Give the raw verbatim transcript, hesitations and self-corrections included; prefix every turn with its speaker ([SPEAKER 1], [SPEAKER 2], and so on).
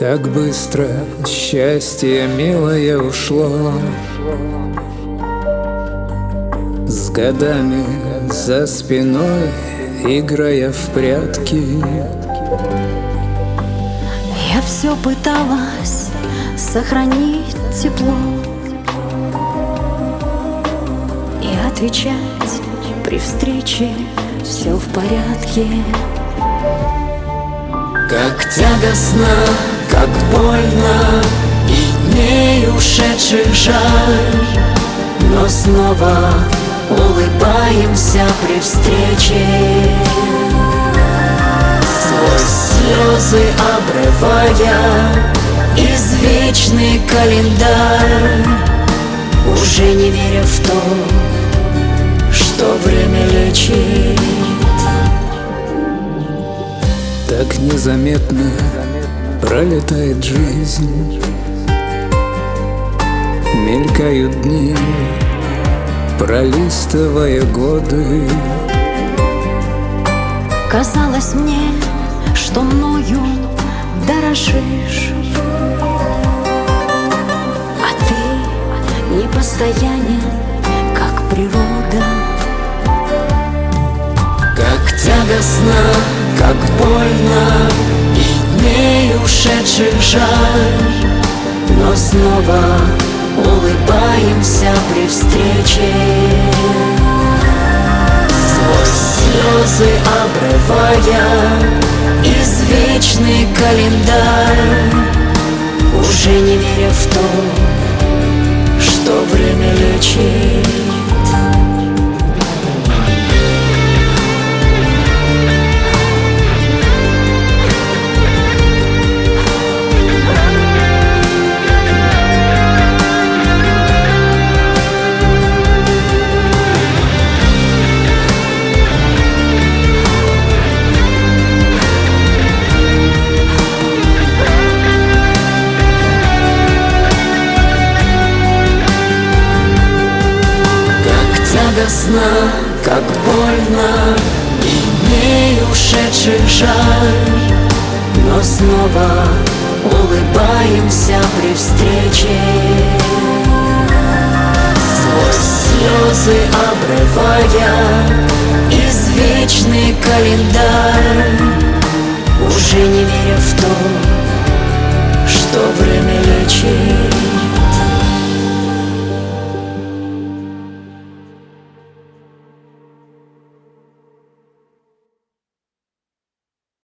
[SPEAKER 1] Так быстро счастье милое ушло, с годами за спиной играя в прятки.
[SPEAKER 2] Я все пыталась сохранить тепло и отвечать при встрече: все в порядке.
[SPEAKER 3] Как тягостно, как больно, и дней ушедших жаль, но снова улыбаемся при встрече. Сквозь слезы обрывая извечный календарь, уже не веря в то, что время лечит.
[SPEAKER 1] Так незаметно пролетает жизнь, мелькают дни, пролистывая годы.
[SPEAKER 2] Казалось мне, что мною дорожишь, а ты непостоянен, как природа.
[SPEAKER 3] Как тягостно, как больно, и дней ушедших жаль, но снова улыбаемся при встрече. Сквозь слезы обрывая извечный календарь, уже не веря в то, что время лечит. Тягостно, как больно, и дней ушедших жаль, но снова улыбаемся при встрече. Сквозь слезы обрывая извечный календарь, уже не веря в то,